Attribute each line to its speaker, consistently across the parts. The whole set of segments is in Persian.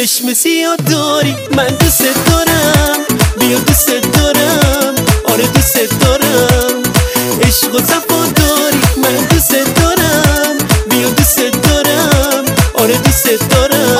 Speaker 1: چشم سیاه داری من دوست دارم، بیا دوست دارم، آره دوست دارم. عشق و صفا داری من دوست دارم، بیا دوست دارم، آره دوست دارم.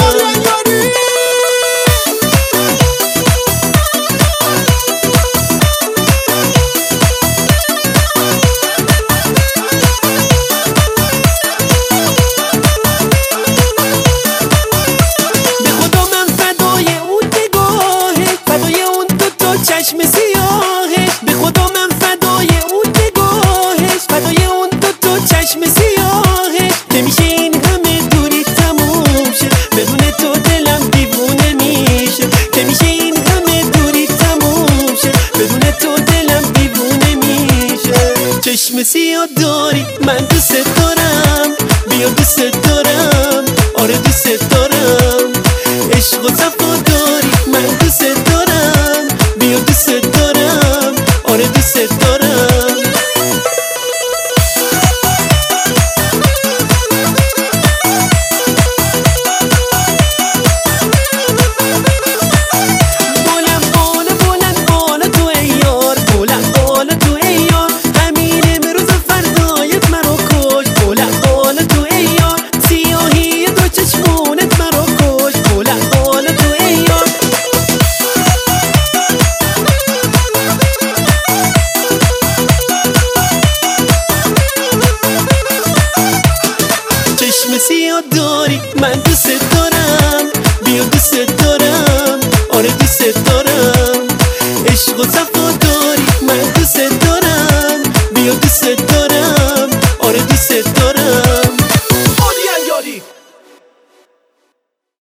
Speaker 2: چشم سیاهش به خدا من فدای اون نگاهش، فدای اون دو چشم سیاهش. نمیشه این همه دوری تموم شه، بدون تو دلم دیوونه میشه. نمیشه این همه دوری تموم شه، بدون تو دلم دیوونه میشه.
Speaker 1: چشم سیاه داری من دوست دارم، بیا دوست دارم، آره دوست دارم. عشق و صفا داری من دوست دارم، بیا دوست دارم، آره دوست دارم.
Speaker 2: بلند بالا بلند بالا تو ای یار، بلند بالا تو ای یار. همین امروز و فردایت مرا کش، بلند بالا تو ای یار. سیاهی دو چشمونت مرا کش، بلند بالا تو ای یار.
Speaker 1: چشم سیاه داری من دوست دارم، بیا دوست دارم، آره دوست دارم. عشق و صفا داری من دوست دارم، بیا دوست دارم.